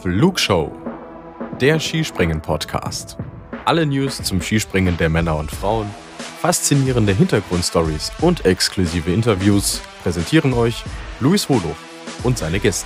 Flugshow, der Skispringen-Podcast. Alle News zum Skispringen der Männer und Frauen, faszinierende Hintergrundstories und exklusive Interviews präsentieren euch Luis Holoch und seine Gäste.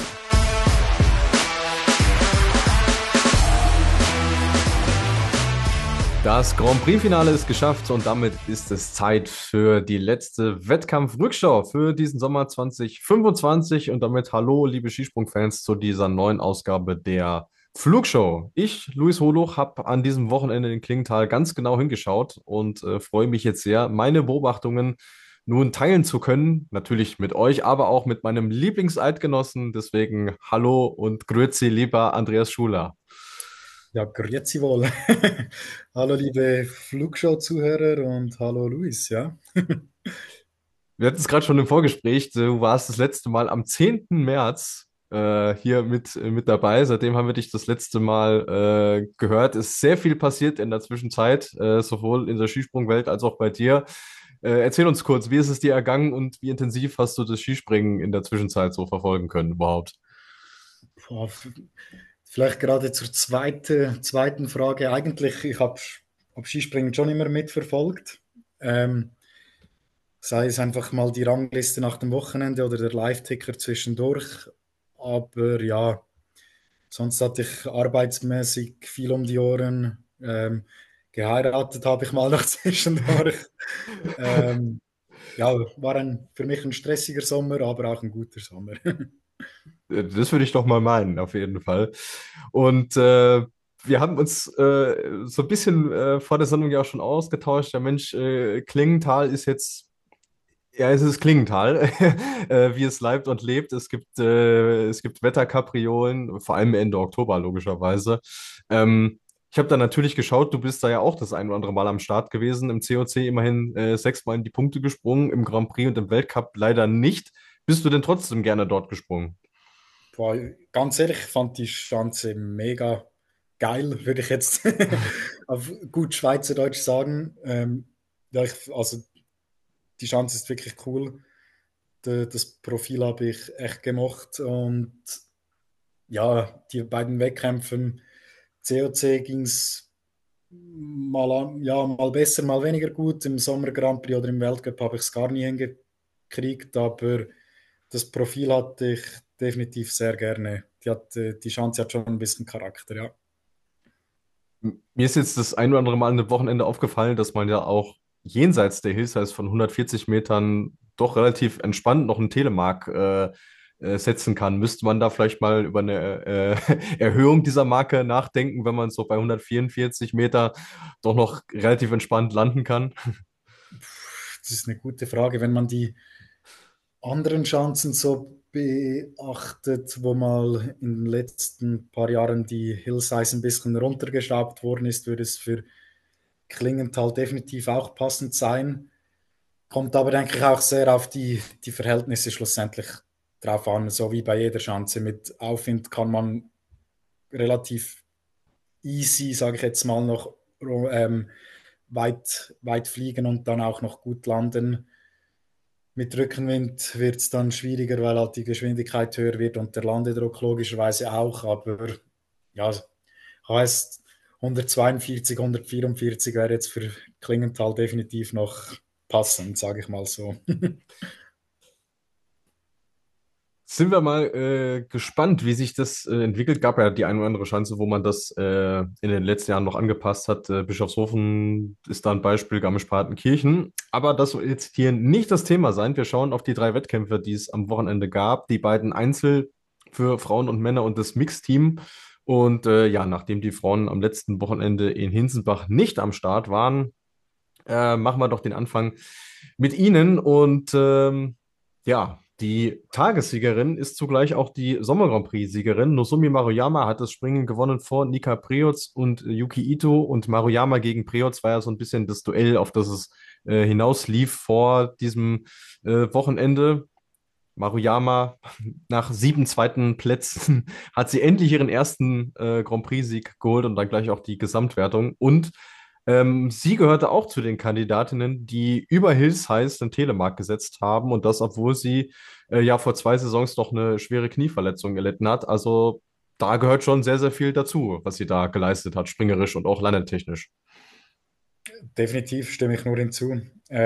Das Grand Prix-Finale ist geschafft und damit ist es Zeit für die letzte Wettkampf-Rückschau für diesen Sommer 2025 und damit hallo, liebe Skisprung-Fans, zu dieser neuen Ausgabe der Flugshow. Ich, Luis Holoch, habe an diesem Wochenende in Klingenthal ganz genau hingeschaut und freue mich jetzt sehr, meine Beobachtungen nun teilen zu können, natürlich mit euch, aber auch mit meinem Lieblingseidgenossen. Deswegen hallo und grüezi, lieber Andreas Schuler. Ja, grüezi wohl. Hallo, liebe Flugshow-Zuhörer und hallo, Luis, ja. Wir hatten es gerade schon im Vorgespräch, du warst das letzte Mal am 10. März hier mit dabei. Seitdem haben wir dich das letzte Mal gehört. Es ist sehr viel passiert in der Zwischenzeit, sowohl in der Skisprungwelt als auch bei dir. Erzähl uns kurz, wie ist es dir ergangen und wie intensiv hast du das Skispringen in der Zwischenzeit so verfolgen können überhaupt? Boah, vielleicht gerade zur zweiten Frage. Eigentlich, ich hab Skispringen schon immer mitverfolgt. Ähm, Sei es einfach mal die Rangliste nach dem Wochenende oder der Live-Ticker zwischendurch. Aber ja, sonst hatte ich arbeitsmäßig viel um die Ohren. Geheiratet habe ich mal noch zwischendurch. Ähm, ja, war für mich ein stressiger Sommer, aber auch ein guter Sommer. Das würde ich doch mal meinen, auf jeden Fall. Und wir haben uns so ein bisschen vor der Sendung ja auch schon ausgetauscht. Der Mensch, Klingenthal ist jetzt, ja, es ist Klingenthal, wie es leibt und lebt. Es gibt Wetterkapriolen, vor allem Ende Oktober logischerweise. Ich habe da natürlich geschaut, du bist da ja auch das ein oder andere Mal am Start gewesen. Im COC immerhin 6-mal in die Punkte gesprungen, im Grand Prix und im Weltcup leider nicht. Bist du denn trotzdem gerne dort gesprungen? Boah, ganz ehrlich, ich fand die Schanze mega geil, würde ich jetzt auf gut Schweizerdeutsch sagen. Ja, also die Schanze ist wirklich cool. Das Profil habe ich echt gemocht. Und ja, die beiden Wettkämpfen, COC ging es mal besser, mal weniger gut. Im Sommer Grand Prix oder im Weltcup habe ich es gar nie hingekriegt, aber das Profil hatte ich definitiv sehr gerne. Die Schanze hat schon ein bisschen Charakter, ja. Mir ist jetzt das ein oder andere Mal an dem Wochenende aufgefallen, dass man ja auch jenseits der Hillsize von 140 Metern doch relativ entspannt noch einen Telemark setzen kann. Müsste man da vielleicht mal über eine Erhöhung dieser Marke nachdenken, wenn man so bei 144 Meter doch noch relativ entspannt landen kann? Das ist eine gute Frage. Wenn man die anderen Chancen so beachtet, wo mal in den letzten paar Jahren die Hillsize ein bisschen runtergeschraubt worden ist, würde es für Klingenthal definitiv auch passend sein. Kommt aber, denke ich, auch sehr auf die Verhältnisse schlussendlich drauf an. So wie bei jeder Schanze. Mit Aufwind kann man relativ easy, sage ich jetzt mal, noch weit fliegen und dann auch noch gut landen. Mit Rückenwind wird es dann schwieriger, weil halt die Geschwindigkeit höher wird und der Landedruck logischerweise auch. Aber ja, heißt 142, 144 wäre jetzt für Klingenthal definitiv noch passend, sage ich mal so. Sind wir mal gespannt, wie sich das entwickelt. Gab ja die eine oder andere Chance, wo man das in den letzten Jahren noch angepasst hat. Bischofshofen ist da ein Beispiel, Garmisch-Partenkirchen. Aber das soll jetzt hier nicht das Thema sein. Wir schauen auf die drei Wettkämpfe, die es am Wochenende gab. Die beiden Einzel für Frauen und Männer und das Mixteam. Und ja, nachdem die Frauen am letzten Wochenende in Hinsenbach nicht am Start waren, machen wir doch den Anfang mit Ihnen. Und ja, die Tagessiegerin ist zugleich auch die Sommer-Grand Prix-Siegerin. Nozomi Maruyama hat das Springen gewonnen vor Nika Preoz und Yuki Ito. Und Maruyama gegen Preoz war ja so ein bisschen das Duell, auf das es hinauslief vor diesem Wochenende. Maruyama nach 7 zweiten Plätzen hat sie endlich ihren ersten Grand Prix-Sieg geholt und dann gleich auch die Gesamtwertung. Und sie gehörte auch zu den Kandidatinnen, die über Hills heißt den Telemark gesetzt haben und das, obwohl sie ja vor 2 Saisons noch eine schwere Knieverletzung erlitten hat. Also da gehört schon sehr, sehr viel dazu, was sie da geleistet hat, springerisch und auch landetechnisch. Definitiv stimme ich nur hinzu.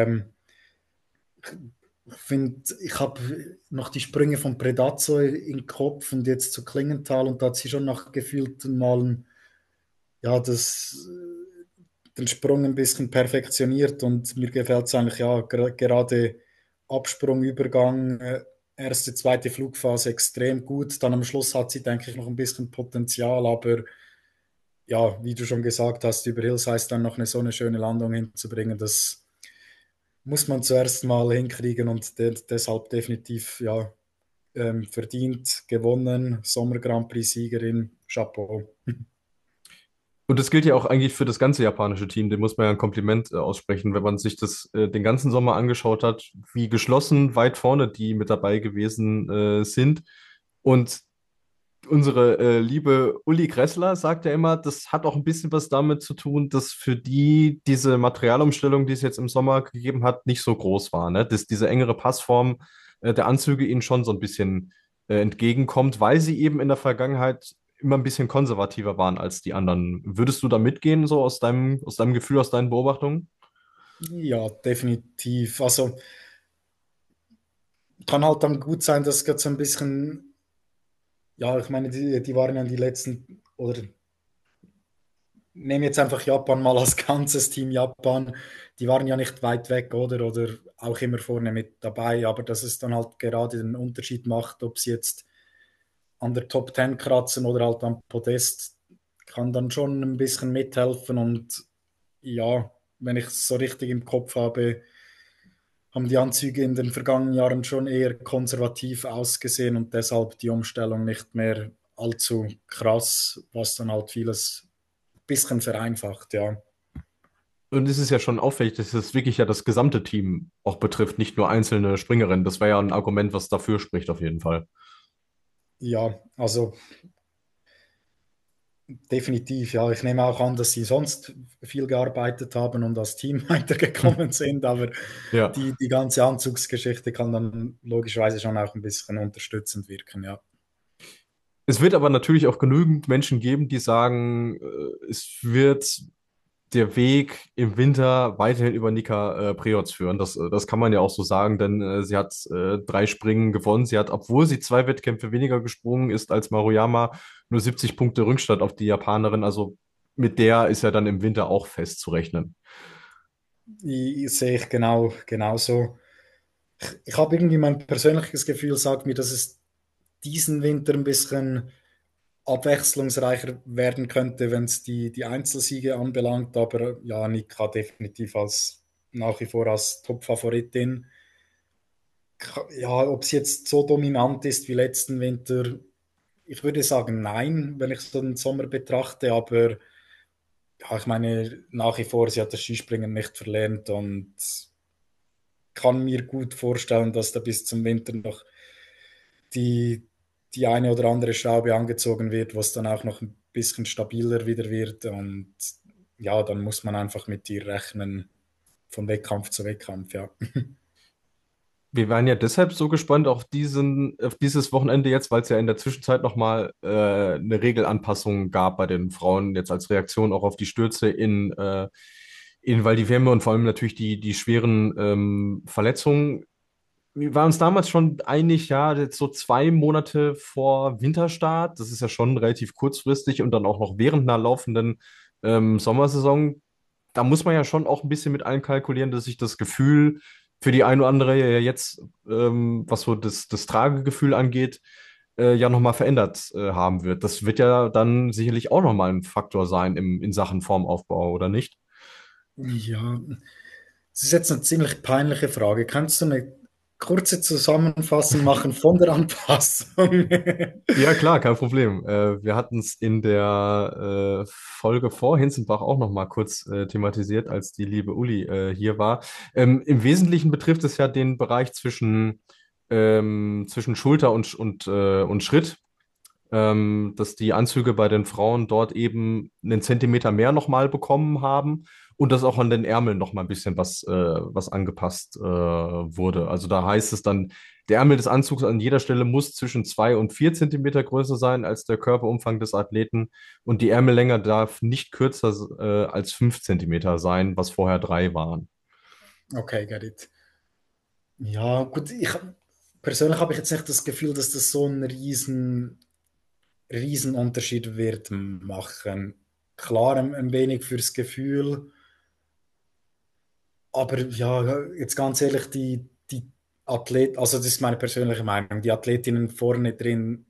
Ich finde, ich habe noch die Sprünge von Predazzo im Kopf und jetzt zu Klingenthal und da hat sie schon nach gefühlten Malen ja, den Sprung ein bisschen perfektioniert und mir gefällt es eigentlich ja gerade Absprung, Übergang, erste, zweite Flugphase extrem gut. Dann am Schluss hat sie, denke ich, noch ein bisschen Potenzial, aber ja, wie du schon gesagt hast, über Hills heißt dann noch eine so eine schöne Landung hinzubringen, das muss man zuerst mal hinkriegen und deshalb definitiv ja verdient gewonnen, Sommer Grand Prix Siegerin, Chapeau. Und das gilt ja auch eigentlich für das ganze japanische Team. Dem muss man ja ein Kompliment aussprechen, wenn man sich das den ganzen Sommer angeschaut hat, wie geschlossen weit vorne die mit dabei gewesen sind. Und unsere liebe Uli Kressler sagt ja immer, das hat auch ein bisschen was damit zu tun, dass für die diese Materialumstellung, die es jetzt im Sommer gegeben hat, nicht so groß war. Ne? Dass diese engere Passform der Anzüge ihnen schon so ein bisschen entgegenkommt, weil sie eben in der Vergangenheit immer ein bisschen konservativer waren als die anderen. Würdest du da mitgehen, so aus deinem Gefühl, aus deinen Beobachtungen? Ja, definitiv. Also kann halt dann gut sein, dass gerade so ein bisschen, ja, ich meine, die waren ja die letzten, oder nehmen jetzt einfach Japan mal als ganzes Team Japan, die waren ja nicht weit weg, oder auch immer vorne mit dabei, aber dass es dann halt gerade den Unterschied macht, ob sie jetzt an der Top 10 kratzen oder halt am Podest, kann dann schon ein bisschen mithelfen und ja, wenn ich es so richtig im Kopf habe, haben die Anzüge in den vergangenen Jahren schon eher konservativ ausgesehen und deshalb die Umstellung nicht mehr allzu krass, was dann halt vieles ein bisschen vereinfacht, ja. Und es ist ja schon auffällig, dass es wirklich ja das gesamte Team auch betrifft, nicht nur einzelne Springerinnen. Das wäre ja ein Argument, was dafür spricht, auf jeden Fall. Ja, also definitiv, ja. Ich nehme auch an, dass sie sonst viel gearbeitet haben und als Team weitergekommen sind, aber Ja. die ganze Anzugsgeschichte kann dann logischerweise schon auch ein bisschen unterstützend wirken, ja. Es wird aber natürlich auch genügend Menschen geben, die sagen, es wird der Weg im Winter weiterhin über Nika Preoz führen. Das kann man ja auch so sagen, denn sie hat 3 Springen gewonnen. Sie hat, obwohl sie 2 Wettkämpfe weniger gesprungen ist als Maruyama, nur 70 Punkte Rückstand auf die Japanerin. Also mit der ist ja dann im Winter auch festzurechnen. Sehe ich genauso. Ich habe irgendwie mein persönliches Gefühl, sagt mir, dass es diesen Winter ein bisschen abwechslungsreicher werden könnte, wenn es die Einzelsiege anbelangt. Aber ja, Nika definitiv als nach wie vor als Top-Favoritin. Ja, ob sie jetzt so dominant ist wie letzten Winter, ich würde sagen nein, wenn ich so den Sommer betrachte. Aber ja, ich meine, nach wie vor, sie hat das Skispringen nicht verlernt und kann mir gut vorstellen, dass da bis zum Winter noch die, die eine oder andere Schraube angezogen wird, was dann auch noch ein bisschen stabiler wieder wird. Und ja, dann muss man einfach mit ihr rechnen, von Wettkampf zu Wettkampf, ja. Wir waren ja deshalb so gespannt auf dieses Wochenende jetzt, weil es ja in der Zwischenzeit nochmal eine Regelanpassung gab bei den Frauen, jetzt als Reaktion auch auf die Stürze in Val di Fiemme und vor allem natürlich die schweren Verletzungen. Wir waren uns damals schon einig, ja, jetzt so 2 Monate vor Winterstart, das ist ja schon relativ kurzfristig und dann auch noch während einer laufenden Sommersaison, da muss man ja schon auch ein bisschen mit einkalkulieren, dass sich das Gefühl für die eine oder andere ja jetzt, was so das Tragegefühl angeht, ja nochmal verändert haben wird. Das wird ja dann sicherlich auch nochmal ein Faktor sein in Sachen Formaufbau, oder nicht? Ja, das ist jetzt eine ziemlich peinliche Frage. Kannst du eine kurze Zusammenfassung machen von der Anpassung? Ja, klar, kein Problem. Wir hatten es in der Folge vor Hinzenbach auch noch mal kurz thematisiert, als die liebe Uli hier war. Im Wesentlichen betrifft es ja den Bereich zwischen Schulter und Schritt. dass die Anzüge bei den Frauen dort eben einen Zentimeter mehr nochmal bekommen haben und dass auch an den Ärmeln nochmal ein bisschen was angepasst wurde. Also da heißt es dann, der Ärmel des Anzugs an jeder Stelle muss zwischen 2 und 4 Zentimeter größer sein als der Körperumfang des Athleten und die Ärmellänge darf nicht kürzer als 5 Zentimeter sein, was vorher 3 waren. Okay, get it. Ja, gut, persönlich habe ich jetzt nicht das Gefühl, dass das so einen riesen Unterschied wird machen. Klar, ein wenig fürs Gefühl, aber ja, jetzt ganz ehrlich, die also das ist meine persönliche Meinung, die Athletinnen vorne drin,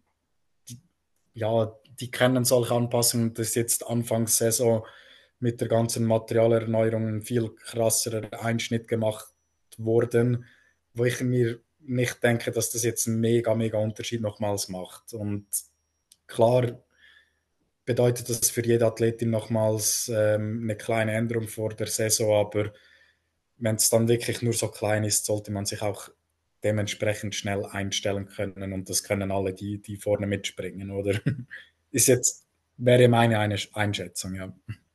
ja, die kennen solche Anpassungen. Das ist jetzt Anfangssaison mit der ganzen Materialerneuerung ein viel krasserer Einschnitt gemacht worden, wo ich mir nicht denke, dass das jetzt einen mega Unterschied nochmals macht. Und klar bedeutet das für jede Athletin nochmals eine kleine Änderung vor der Saison, aber wenn es dann wirklich nur so klein ist, sollte man sich auch dementsprechend schnell einstellen können und das können alle, die vorne mitspringen, oder? Ist jetzt, wäre meine eine Einschätzung, ja.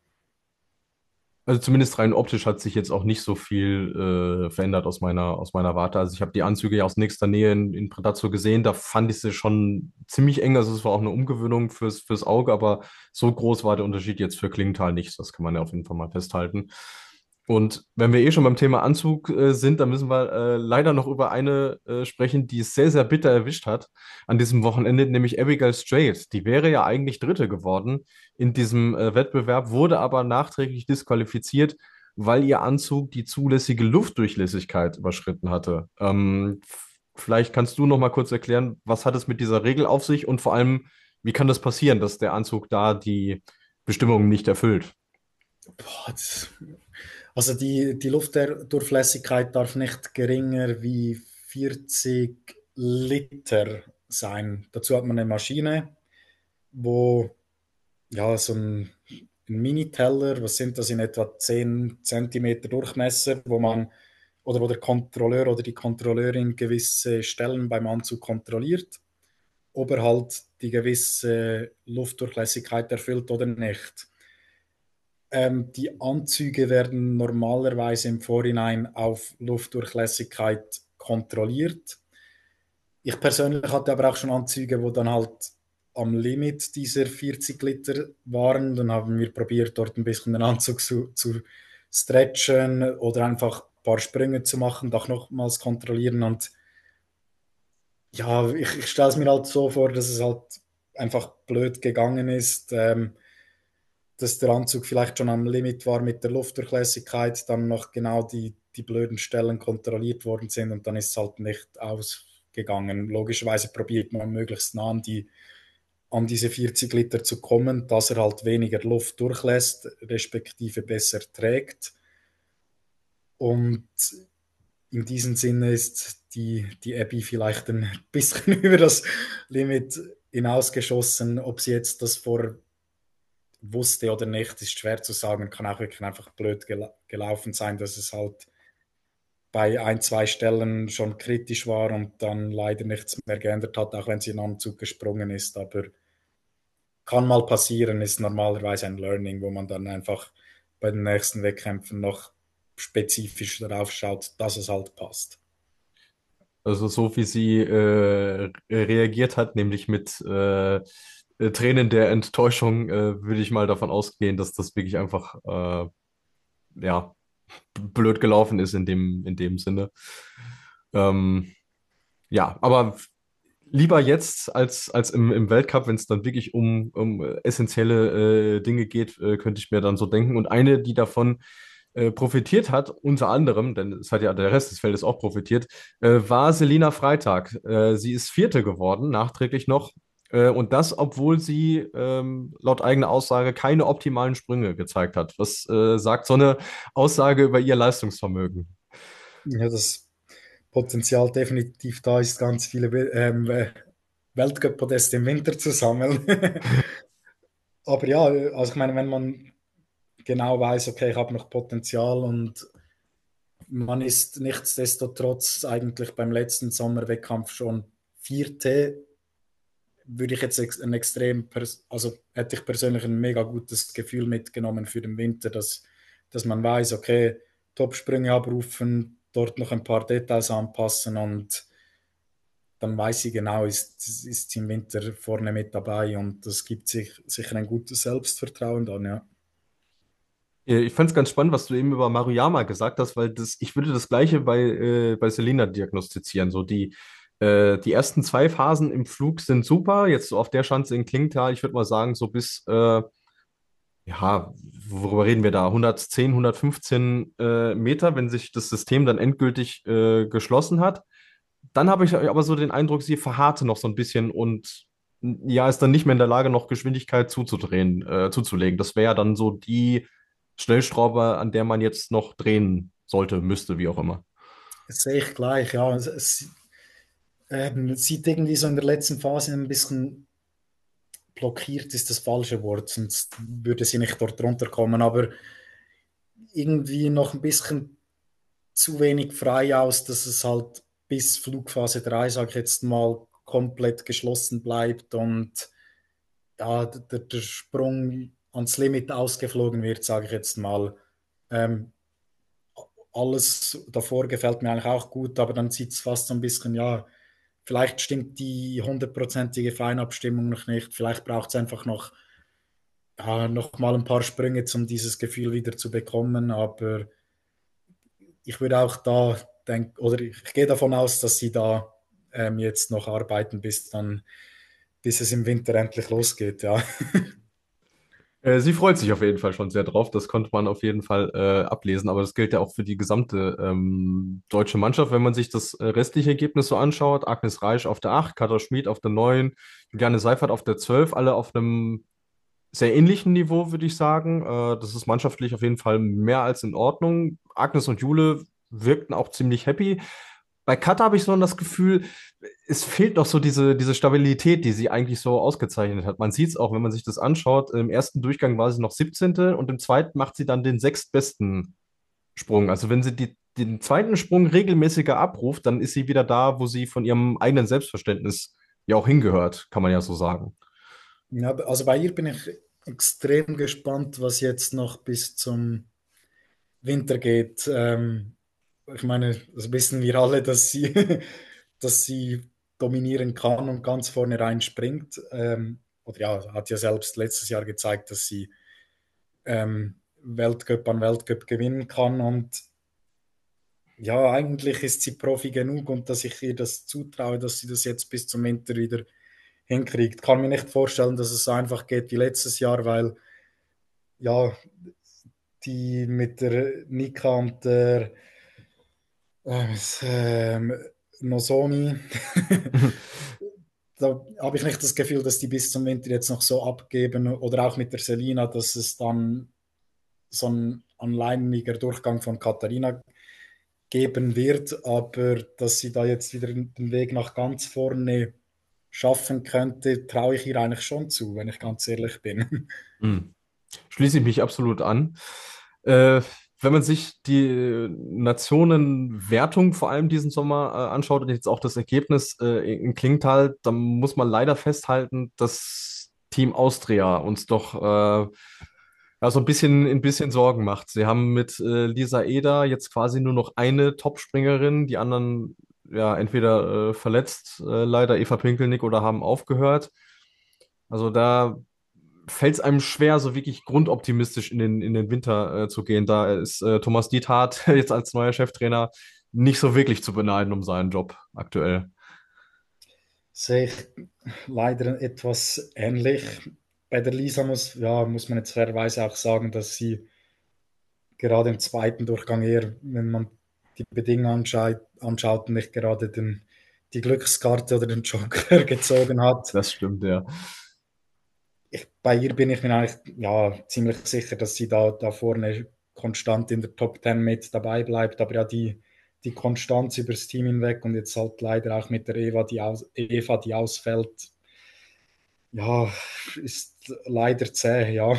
Also zumindest rein optisch hat sich jetzt auch nicht so viel verändert aus meiner Warte. Also ich habe die Anzüge ja aus nächster Nähe in Predazzo gesehen. Da fand ich sie schon ziemlich eng. Also es war auch eine Umgewöhnung fürs Auge, aber so groß war der Unterschied jetzt für Klingenthal nicht. Das kann man ja auf jeden Fall mal festhalten. Und wenn wir eh schon beim Thema Anzug sind, dann müssen wir leider noch über eine sprechen, die es sehr, sehr bitter erwischt hat an diesem Wochenende, nämlich Abigail Strait. Die wäre ja eigentlich Dritte geworden in diesem Wettbewerb, wurde aber nachträglich disqualifiziert, weil ihr Anzug die zulässige Luftdurchlässigkeit überschritten hatte. Vielleicht kannst du noch mal kurz erklären, was hat es mit dieser Regel auf sich und vor allem, wie kann das passieren, dass der Anzug da die Bestimmungen nicht erfüllt? Boah, also die Luftdurchlässigkeit darf nicht geringer wie 40 Liter sein. Dazu hat man eine Maschine, wo ja so ein Mini-Teller, was sind das in etwa 10 Zentimeter Durchmesser, wo man oder wo der Kontrolleur oder die Kontrolleurin gewisse Stellen beim Anzug kontrolliert, ob er halt die gewisse Luftdurchlässigkeit erfüllt oder nicht. Die Anzüge werden normalerweise im Vorhinein auf Luftdurchlässigkeit kontrolliert. Ich persönlich hatte aber auch schon Anzüge, wo dann halt am Limit dieser 40 Liter waren. Dann haben wir probiert, dort ein bisschen den Anzug zu stretchen oder einfach ein paar Sprünge zu machen, doch nochmals kontrollieren. Und ja, ich stelle es mir halt so vor, dass es halt einfach blöd gegangen ist. Dass der Anzug vielleicht schon am Limit war mit der Luftdurchlässigkeit, dann noch genau die blöden Stellen kontrolliert worden sind und dann ist es halt nicht ausgegangen. Logischerweise probiert man möglichst nah an diese 40 Liter zu kommen, dass er halt weniger Luft durchlässt, respektive besser trägt. Und in diesem Sinne ist die Abby vielleicht ein bisschen über das Limit hinausgeschossen. Ob sie jetzt das vor wusste oder nicht, ist schwer zu sagen. Kann auch wirklich einfach blöd gelaufen sein, dass es halt bei ein, zwei Stellen schon kritisch war und dann leider nichts mehr geändert hat, auch wenn sie in den Anzug gesprungen ist. Aber kann mal passieren, ist normalerweise ein Learning, wo man dann einfach bei den nächsten Wettkämpfen noch spezifisch darauf schaut, dass es halt passt. Also so wie sie reagiert hat, nämlich mit Tränen der Enttäuschung, würde ich mal davon ausgehen, dass das wirklich einfach ja, blöd gelaufen ist in dem Sinne. Ähm, ja, aber lieber jetzt als im Weltcup, wenn es dann wirklich um essentielle Dinge geht, könnte ich mir dann so denken. Und eine, die davon profitiert hat, unter anderem, denn es hat ja der Rest des Feldes auch profitiert, war Selina Freitag. Sie ist Vierte geworden, nachträglich noch. Und das, obwohl sie laut eigener Aussage keine optimalen Sprünge gezeigt hat. Was sagt so eine Aussage über ihr Leistungsvermögen? Ja, das Potenzial definitiv da ist, ganz viele Weltcup-Podeste im Winter zu sammeln. Aber ja, also ich meine, wenn man genau weiß, okay, ich habe noch Potenzial und man ist nichtsdestotrotz eigentlich beim letzten Sommerwettkampf schon Vierte, würde ich jetzt ein also hätte ich persönlich ein mega gutes Gefühl mitgenommen für den Winter, dass man weiß, okay, Topsprünge abrufen, dort noch ein paar Details anpassen und dann weiß sie genau, ist sie im Winter vorne mit dabei und das gibt sich sicher ein gutes Selbstvertrauen dann, ja. Ich fand es ganz spannend, was du eben über Maruyama gesagt hast, weil ich würde das Gleiche bei Selina diagnostizieren. So die ersten zwei Phasen im Flug sind super. Jetzt so auf der Schanze in Klingtal, ich würde mal sagen, so bis, ja, worüber reden wir da? 110, 115 Meter, wenn sich das System dann endgültig geschlossen hat. Dann habe ich aber so den Eindruck, sie verharrte noch so ein bisschen und ja, ist dann nicht mehr in der Lage, noch Geschwindigkeit zuzulegen. Das wäre ja dann so die Stellschraube, an der man jetzt noch drehen sollte, müsste, wie auch immer. Das sehe ich gleich, ja. Es sieht irgendwie so in der letzten Phase ein bisschen blockiert, ist das falsche Wort, sonst würde sie nicht dort runterkommen, aber irgendwie noch ein bisschen zu wenig frei aus, dass es halt bis Flugphase 3, sage ich jetzt mal, komplett geschlossen bleibt und ja, der Sprung ans Limit ausgeflogen wird, sage ich jetzt mal. Ähm, Alles davor gefällt mir eigentlich auch gut, aber dann sieht es fast so ein bisschen, ja, vielleicht stimmt die hundertprozentige Feinabstimmung noch nicht, vielleicht braucht es einfach noch, ja, noch mal ein paar Sprünge, um dieses Gefühl wieder zu bekommen, aber ich würde auch da denken, oder ich gehe davon aus, dass sie da jetzt noch arbeiten, bis es im Winter endlich losgeht, ja. Sie freut sich auf jeden Fall schon sehr drauf. Das konnte man auf jeden Fall ablesen. Aber das gilt ja auch für die gesamte deutsche Mannschaft. Wenn man sich das restliche Ergebnis so anschaut, Agnes Reich auf der 8, Katja Schmid auf der 9, Juliane Seifert auf der 12, alle auf einem sehr ähnlichen Niveau, würde ich sagen. Das ist mannschaftlich auf jeden Fall mehr als in Ordnung. Agnes und Jule wirkten auch ziemlich happy. Bei Katha habe ich so das Gefühl, es fehlt noch so diese Stabilität, die sie eigentlich so ausgezeichnet hat. Man sieht es auch, wenn man sich das anschaut. Im ersten Durchgang war sie noch 17. und im zweiten macht sie dann den sechstbesten Sprung. Also wenn sie den zweiten Sprung regelmäßiger abruft, dann ist sie wieder da, wo sie von ihrem eigenen Selbstverständnis ja auch hingehört, kann man ja so sagen. Ja, also bei ihr bin ich extrem gespannt, was jetzt noch bis zum Winter geht. Ich meine, das wissen wir alle, dass sie, dass sie dominieren kann und ganz vorne rein springt. Oder ja, hat ja selbst letztes Jahr gezeigt, dass sie Weltcup an Weltcup gewinnen kann. Und ja, eigentlich ist sie Profi genug und dass ich ihr das zutraue, dass sie das jetzt bis zum Winter wieder hinkriegt. Kann mir nicht vorstellen, dass es so einfach geht wie letztes Jahr, weil ja, die mit der Nika und der ähm, Nozomi, da habe ich nicht das Gefühl, dass die bis zum Winter jetzt noch so abgeben oder auch mit der Selina, dass es dann so ein alleiniger Durchgang von Katharina geben wird, aber dass sie da jetzt wieder den Weg nach ganz vorne schaffen könnte, traue ich ihr eigentlich schon zu, wenn ich ganz ehrlich bin. Hm. Schließe ich mich absolut an. Äh, Wenn man sich die Nationenwertung vor allem diesen Sommer anschaut und jetzt auch das Ergebnis in Klingtal, dann muss man leider festhalten, dass Team Austria uns doch ja, so ein bisschen Sorgen macht. Sie haben mit Lisa Eder jetzt quasi nur noch eine Topspringerin, die anderen ja entweder verletzt, leider Eva Pinkelnick, oder haben aufgehört. Also da fällt es einem schwer, so wirklich grundoptimistisch in den Winter zu gehen. Da ist Thomas Diethardt jetzt als neuer Cheftrainer nicht so wirklich zu beneiden um seinen Job aktuell. Sehe ich leider etwas ähnlich. Bei der Lisa muss man jetzt fairerweise auch sagen, dass sie gerade im zweiten Durchgang eher, wenn man die Bedingungen anschaut, nicht gerade die Glückskarte oder den Joker gezogen hat. Das stimmt, ja. Bei ihr bin ich mir eigentlich ja, ziemlich sicher, dass sie da vorne konstant in der Top 10 mit dabei bleibt. Aber ja, die Konstanz übers Team hinweg und jetzt halt leider auch mit der Eva, die ausfällt, ja, ist leider zäh, ja.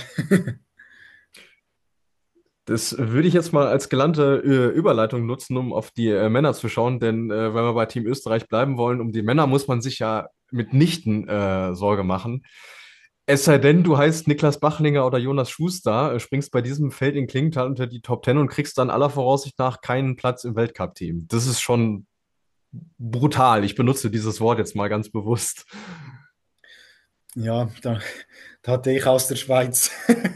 Das würde ich jetzt mal als gelernte Überleitung nutzen, um auf die Männer zu schauen, denn wenn wir bei Team Österreich bleiben wollen, um die Männer muss man sich ja mitnichten Sorge machen. Es sei denn, du heißt Niklas Bachlinger oder Jonas Schuster, springst bei diesem Feld in Klingenthal unter die Top 10 und kriegst dann aller Voraussicht nach keinen Platz im Weltcup-Team. Das ist schon brutal. Ich benutze dieses Wort jetzt mal ganz bewusst. Ja, da hatte ich aus der Schweiz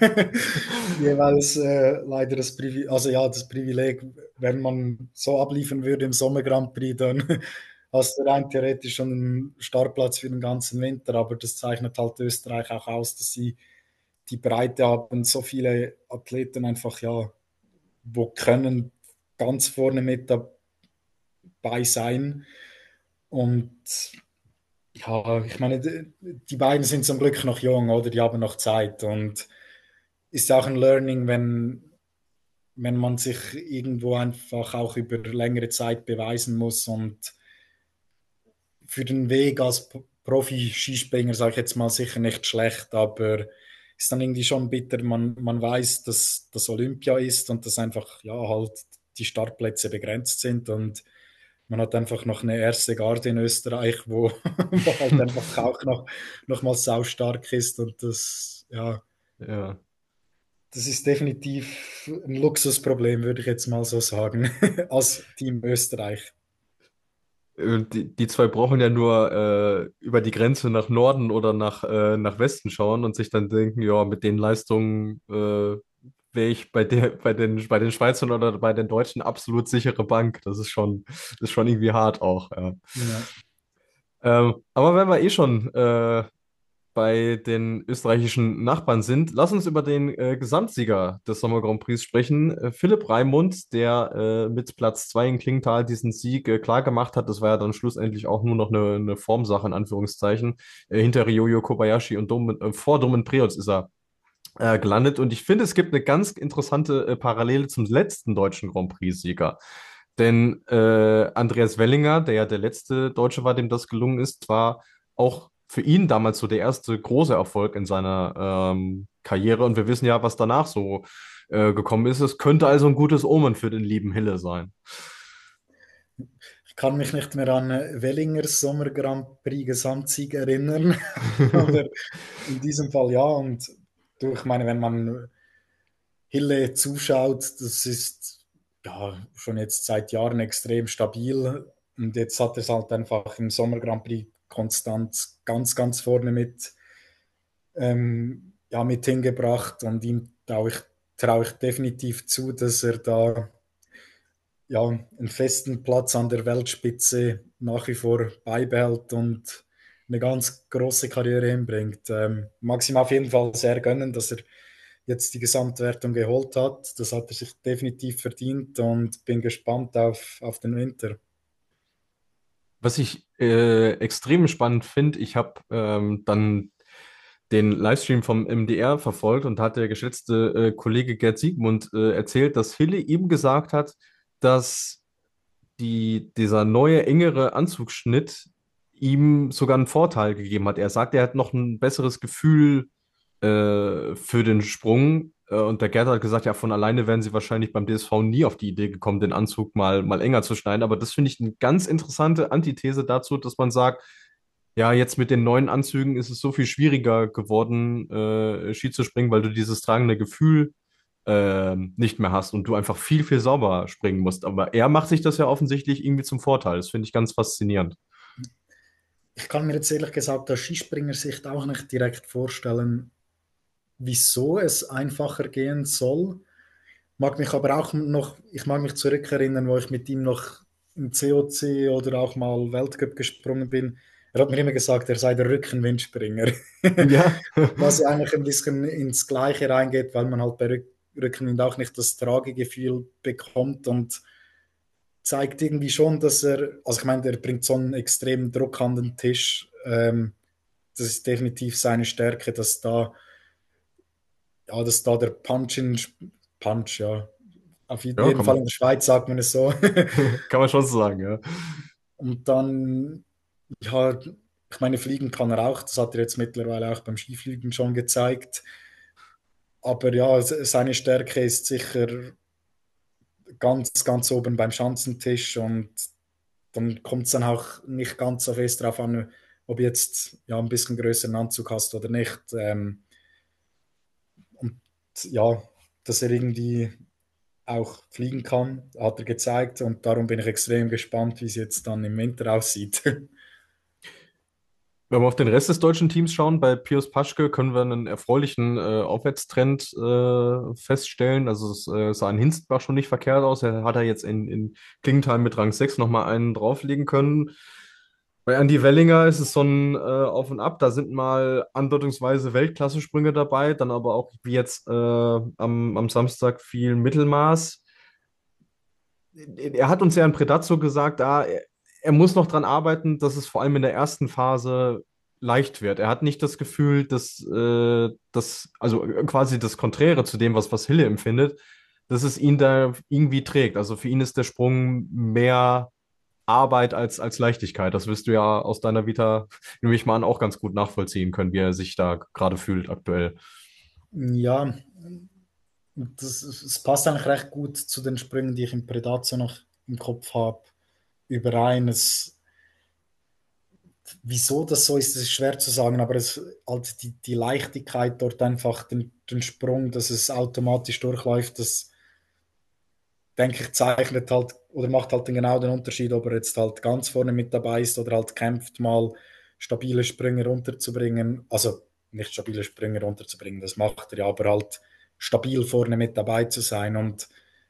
jeweils leider das Privileg, wenn man so abliefern würde im Sommer Grand Prix, dann hast du rein theoretisch schon einen Startplatz für den ganzen Winter. Aber das zeichnet halt Österreich auch aus, dass sie die Breite haben, so viele Athleten einfach, ja, wo können ganz vorne mit dabei sein. Und ja, ich meine, die beiden sind zum Glück noch jung, oder? Die haben noch Zeit. Und ist ja auch ein Learning, wenn man sich irgendwo einfach auch über längere Zeit beweisen muss. Und für den Weg als Profi-Skispringer, sage ich jetzt mal, sicher nicht schlecht, aber ist dann irgendwie schon bitter. Man weiß, dass das Olympia ist und dass einfach, ja, halt die Startplätze begrenzt sind. Und man hat einfach noch eine erste Garde in Österreich, wo, wo halt einfach auch noch mal saustark ist. Und das, ja, Ja. das ist definitiv ein Luxusproblem, würde ich jetzt mal so sagen, als Team Österreich. Die zwei brauchen ja nur über die Grenze nach Norden oder nach Westen schauen und sich dann denken, ja, mit den Leistungen wäre ich bei den Schweizern oder bei den Deutschen absolut sichere Bank. Das ist schon irgendwie hart auch. Ja. Ja. Aber wenn wir eh schon bei den österreichischen Nachbarn sind, lass uns über den Gesamtsieger des Sommer Grand Prix sprechen. Philipp Raimund, der mit Platz 2 in Klingenthal diesen Sieg klar gemacht hat. Das war ja dann schlussendlich auch nur noch eine Formsache, in Anführungszeichen. Hinter Ryoyo Kobayashi und vor Domen Preotz ist er gelandet. Und ich finde, es gibt eine ganz interessante Parallele zum letzten deutschen Grand Prix-Sieger. Denn Andreas Wellinger, der ja der letzte Deutsche war, dem das gelungen ist, war auch für ihn damals so der erste große Erfolg in seiner Karriere. Und wir wissen ja, was danach so gekommen ist. Es könnte also ein gutes Omen für den lieben Hille sein. Ich kann mich nicht mehr an Wellingers Sommer Grand Prix Gesamtsieg erinnern, aber in diesem Fall ja. Und du, ich meine, wenn man Hille zuschaut, das ist ja schon jetzt seit Jahren extrem stabil. Und jetzt hat er es halt einfach im Sommer Grand Prix konstant ganz vorne ja, mit hingebracht. Und ihm traue ich definitiv zu, dass er da ja, einen festen Platz an der Weltspitze nach wie vor beibehält und eine ganz große Karriere hinbringt. Mag es ihm auf jeden Fall sehr gönnen, dass er jetzt die Gesamtwertung geholt hat. Das hat er sich definitiv verdient und bin gespannt auf den Winter. Was ich extrem spannend finde, ich habe dann den Livestream vom MDR verfolgt und hat der geschätzte Kollege Gerd Siegmund erzählt, dass Hille ihm gesagt hat, dass dieser neue, engere Anzugsschnitt ihm sogar einen Vorteil gegeben hat. Er sagt, er hat noch ein besseres Gefühl für den Sprung. Und der Gerd hat gesagt, ja, von alleine wären sie wahrscheinlich beim DSV nie auf die Idee gekommen, den Anzug mal enger zu schneiden. Aber das finde ich eine ganz interessante Antithese dazu, dass man sagt, ja, jetzt mit den neuen Anzügen ist es so viel schwieriger geworden, Ski zu springen, weil du dieses tragende Gefühl nicht mehr hast und du einfach viel sauberer springen musst. Aber er macht sich das ja offensichtlich irgendwie zum Vorteil. Das finde ich ganz faszinierend. Ich kann mir jetzt ehrlich gesagt aus Skispringer-Sicht auch nicht direkt vorstellen, wieso es einfacher gehen soll. Mag mich aber auch noch, ich mag mich zurückerinnern, wo ich mit ihm noch im COC oder auch mal Weltcup gesprungen bin. Er hat mir immer gesagt, er sei der Rückenwindspringer. Ja, Was ja eigentlich ein bisschen ins Gleiche reingeht, weil man halt bei Rückenwind auch nicht das Tragegefühl bekommt und zeigt irgendwie schon, dass er, also ich meine, er bringt so einen extremen Druck an den Tisch. Das ist definitiv seine Stärke, dass da der Punch, ja. Auf ja, jeden Fall kann in der Schweiz sagt man es so. kann man schon so sagen, ja. Und dann, ja, ich meine, fliegen kann er auch. Das hat er jetzt mittlerweile auch beim Skifliegen schon gezeigt. Aber ja, seine Stärke ist sicher ganz oben beim Schanzentisch und dann kommt es dann auch nicht ganz so fest darauf an, ob jetzt ja ein bisschen größeren Anzug hast oder nicht. Und ja, dass er irgendwie auch fliegen kann, hat er gezeigt. Und darum bin ich extrem gespannt, wie es jetzt dann im Winter aussieht. Wenn wir auf den Rest des deutschen Teams schauen, bei Pius Paschke können wir einen erfreulichen Aufwärtstrend feststellen. Also es sah in Hinstenbach schon nicht verkehrt aus. Er hat er jetzt in Klingenthal mit Rang 6 nochmal einen drauflegen können. Bei Andy Wellinger ist es so ein Auf und Ab. Da sind mal andeutungsweise Weltklasse-Sprünge dabei, dann aber auch wie jetzt am Samstag viel Mittelmaß. Er hat uns ja in Predazzo gesagt, er muss noch dran arbeiten, dass es vor allem in der ersten Phase leicht wird. Er hat nicht das Gefühl, also quasi das Konträre zu dem, was Hille empfindet, dass es ihn da irgendwie trägt. Also für ihn ist der Sprung mehr Arbeit als Leichtigkeit. Das wirst du ja aus deiner Vita, nehme ich mal an, auch ganz gut nachvollziehen können, wie er sich da gerade fühlt aktuell. Ja, es passt eigentlich recht gut zu den Sprüngen, die ich im Predazio noch im Kopf habe, überein. Wieso das so ist, ist schwer zu sagen, aber halt die Leichtigkeit dort einfach, den Sprung, dass es automatisch durchläuft, das denke ich, zeichnet halt oder macht halt genau den Unterschied, ob er jetzt halt ganz vorne mit dabei ist oder halt kämpft, mal stabile Sprünge runterzubringen. Also nicht stabile Sprünge runterzubringen, das macht er ja, aber halt stabil vorne mit dabei zu sein. Und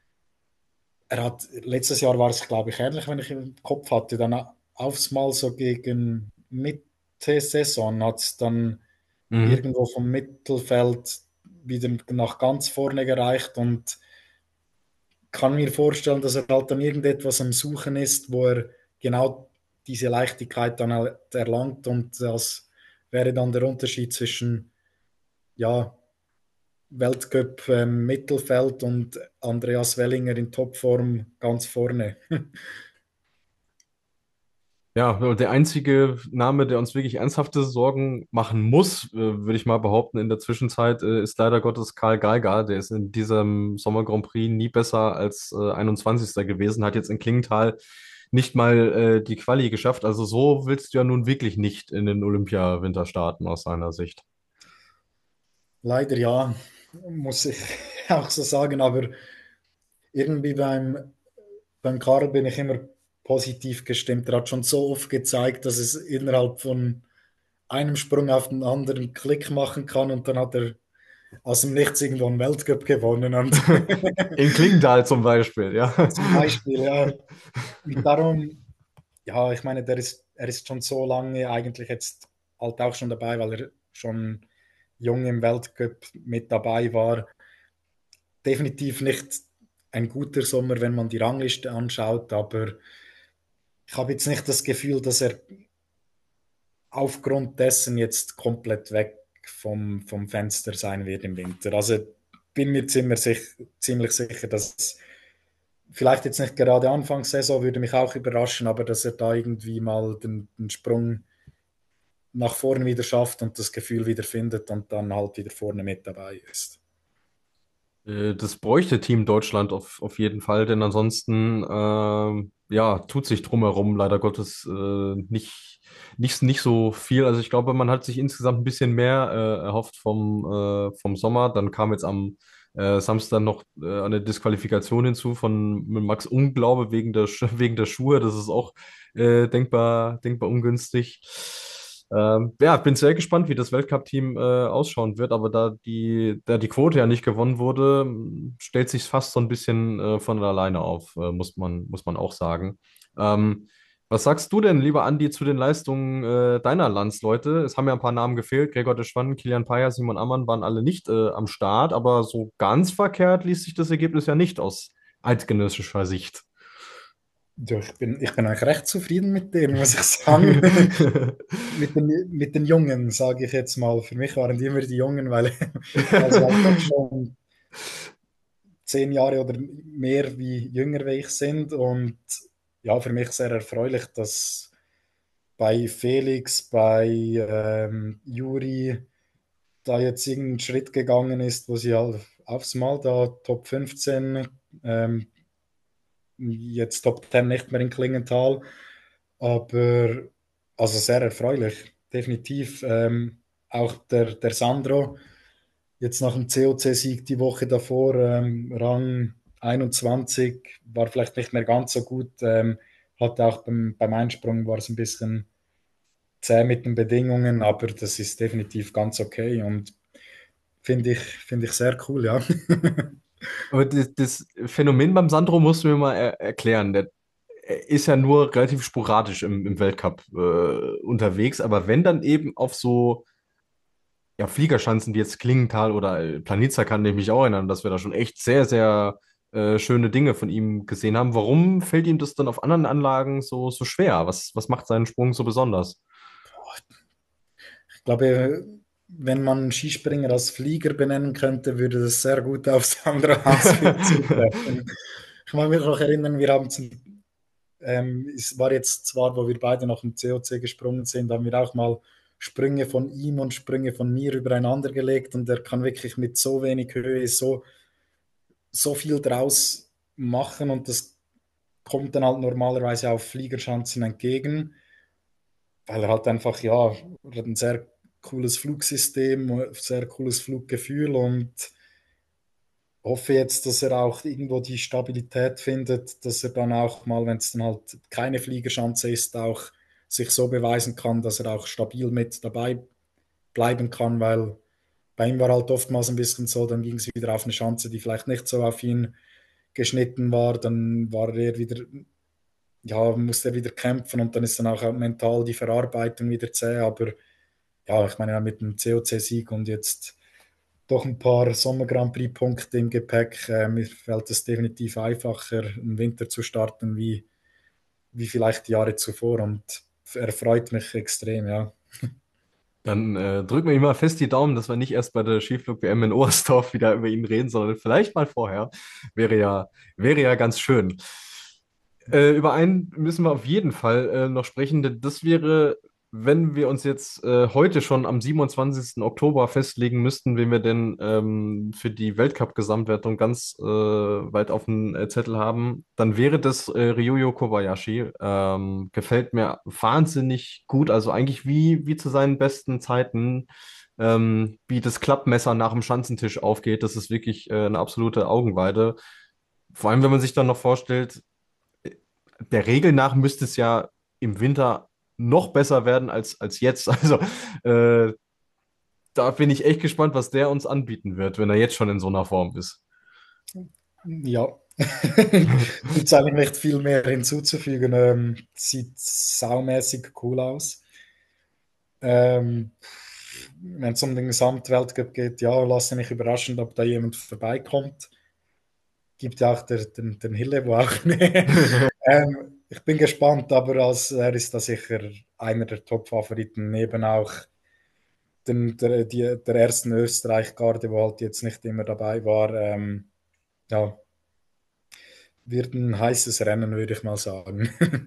letztes Jahr war es, glaube ich, ähnlich, wenn ich im Kopf hatte, dann aufs Mal so gegen Mitte Saison hat es dann Mhm. irgendwo vom Mittelfeld wieder nach ganz vorne gereicht und kann mir vorstellen, dass er halt dann irgendetwas am Suchen ist, wo er genau diese Leichtigkeit dann halt erlangt und das wäre dann der Unterschied zwischen ja, Weltcup Mittelfeld und Andreas Wellinger in Topform ganz vorne. Ja, der einzige Name, der uns wirklich ernsthafte Sorgen machen muss, würde ich mal behaupten, in der Zwischenzeit, ist leider Gottes Karl Geiger. Der ist in diesem Sommer Grand Prix nie besser als 21. gewesen, hat jetzt in Klingenthal nicht mal die Quali geschafft. Also so willst du ja nun wirklich nicht in den Olympia-Winter starten, aus seiner Sicht. Leider ja, muss ich auch so sagen, aber irgendwie beim Karl bin ich immer positiv gestimmt. Er hat schon so oft gezeigt, dass es innerhalb von einem Sprung auf den anderen Klick machen kann und dann hat er aus dem Nichts irgendwo einen Weltcup gewonnen und In Klingenthal zum Beispiel, ja. zum Beispiel, ja. Und darum, ja, ich meine, er ist schon so lange eigentlich jetzt halt auch schon dabei, weil er schon jung im Weltcup mit dabei war. Definitiv nicht ein guter Sommer, wenn man die Rangliste anschaut, aber ich habe jetzt nicht das Gefühl, dass er aufgrund dessen jetzt komplett weg vom Fenster sein wird im Winter. Also bin mir ziemlich sicher, dass vielleicht jetzt nicht gerade Anfangssaison würde mich auch überraschen, aber dass er da irgendwie mal den Sprung nach vorne wieder schafft und das Gefühl wieder findet und dann halt wieder vorne mit dabei ist. Das bräuchte Team Deutschland auf jeden Fall, denn ansonsten ja, tut sich drumherum leider Gottes nicht so viel. Also ich glaube, man hat sich insgesamt ein bisschen mehr erhofft vom Sommer. Dann kam jetzt am Samstag noch eine Disqualifikation hinzu von Max Unglaube wegen der Schuhe. Das ist auch denkbar ungünstig. Ja, bin sehr gespannt, wie das Weltcup-Team ausschauen wird, aber da die Quote ja nicht gewonnen wurde, stellt sich fast so ein bisschen von alleine auf, muss man auch sagen. Was sagst du denn, lieber Andi, zu den Leistungen deiner Landsleute? Es haben ja ein paar Namen gefehlt. Gregor Deschwann, Kilian Payet, Simon Ammann waren alle nicht am Start, aber so ganz verkehrt liest sich das Ergebnis ja nicht aus eidgenössischer Sicht. Ja, ich bin eigentlich recht zufrieden mit dem, muss ich sagen. Mit den Jungen, sage ich jetzt mal. Für mich waren die immer die Jungen, weil sie halt doch schon 10 Jahre oder mehr wie jünger wie ich sind. Und ja, für mich sehr erfreulich, dass bei Felix, bei Juri da jetzt irgendein Schritt gegangen ist, wo sie halt aufs Mal da Top 15, jetzt Top 10 nicht mehr in Klingenthal, aber Also sehr erfreulich, definitiv. Auch der Sandro, jetzt nach dem COC-Sieg die Woche davor, Rang 21, war vielleicht nicht mehr ganz so gut. Hatte auch beim Einsprung war es ein bisschen zäh mit den Bedingungen, aber das ist definitiv ganz okay und finde ich sehr cool, ja. Aber das Phänomen beim Sandro musst du mir mal erklären. Der ist ja nur relativ sporadisch im Weltcup unterwegs, aber wenn dann eben auf so ja, Fliegerschanzen wie jetzt Klingenthal oder Planica kann ich mich auch erinnern, dass wir da schon echt sehr, sehr schöne Dinge von ihm gesehen haben. Warum fällt ihm das dann auf anderen Anlagen so schwer? Was macht seinen Sprung so besonders? Ich glaube, wenn man einen Skispringer als Flieger benennen könnte, würde das sehr gut auf Sandro Hansfield zutreffen. Ich mag mich noch erinnern, wir haben es war jetzt zwar, wo wir beide noch im COC gesprungen sind, haben wir auch mal Sprünge von ihm und Sprünge von mir übereinander gelegt und er kann wirklich mit so wenig Höhe so viel draus machen und das kommt dann halt normalerweise auf Fliegerschanzen entgegen, weil er halt einfach, ja, er hat ein sehr cooles Flugsystem, sehr cooles Fluggefühl und hoffe jetzt, dass er auch irgendwo die Stabilität findet, dass er dann auch mal, wenn es dann halt keine Fliegerschanze ist, auch sich so beweisen kann, dass er auch stabil mit dabei bleiben kann, weil bei ihm war halt oftmals ein bisschen so, dann ging es wieder auf eine Schanze, die vielleicht nicht so auf ihn geschnitten war, dann war er wieder, ja, musste er wieder kämpfen und dann ist dann auch mental die Verarbeitung wieder zäh, aber ja, ich meine, ja, mit dem COC-Sieg und jetzt doch ein paar Sommer-Grand Prix-Punkte im Gepäck. Mir fällt es definitiv einfacher, im Winter zu starten, wie vielleicht die Jahre zuvor. Und er freut mich extrem, ja. Dann drücken wir ihm mal fest die Daumen, dass wir nicht erst bei der Skiflug-WM in Oberstdorf wieder über ihn reden, sondern vielleicht mal vorher. Wäre ja, wäre ja ganz schön. Über einen müssen wir auf jeden Fall noch sprechen, denn das wäre, wenn wir uns jetzt heute schon am 27. Oktober festlegen müssten, wen wir denn für die Weltcup-Gesamtwertung ganz weit auf dem Zettel haben, dann wäre das Ryuyo Kobayashi. Gefällt mir wahnsinnig gut, also eigentlich wie zu seinen besten Zeiten. Wie das Klappmesser nach dem Schanzentisch aufgeht, das ist wirklich eine absolute Augenweide. Vor allem, wenn man sich dann noch vorstellt, der Regel nach müsste es ja im Winter noch besser werden als jetzt. Also äh, da bin ich echt gespannt, was der uns anbieten wird, wenn er jetzt schon in so einer Form ist. Ja, gibt es eigentlich nicht viel mehr hinzuzufügen. Sieht saumäßig cool aus. Wenn es um den Gesamtweltcup geht, ja, lasse mich überraschen, ob da jemand vorbeikommt. Gibt ja auch den Hille, wo auch. Ich bin gespannt, aber er ist da sicher einer der Top-Favoriten, neben auch der ersten Österreich-Garde, wo halt jetzt nicht immer dabei war. Ja, wird ein heißes Rennen, würde ich mal sagen.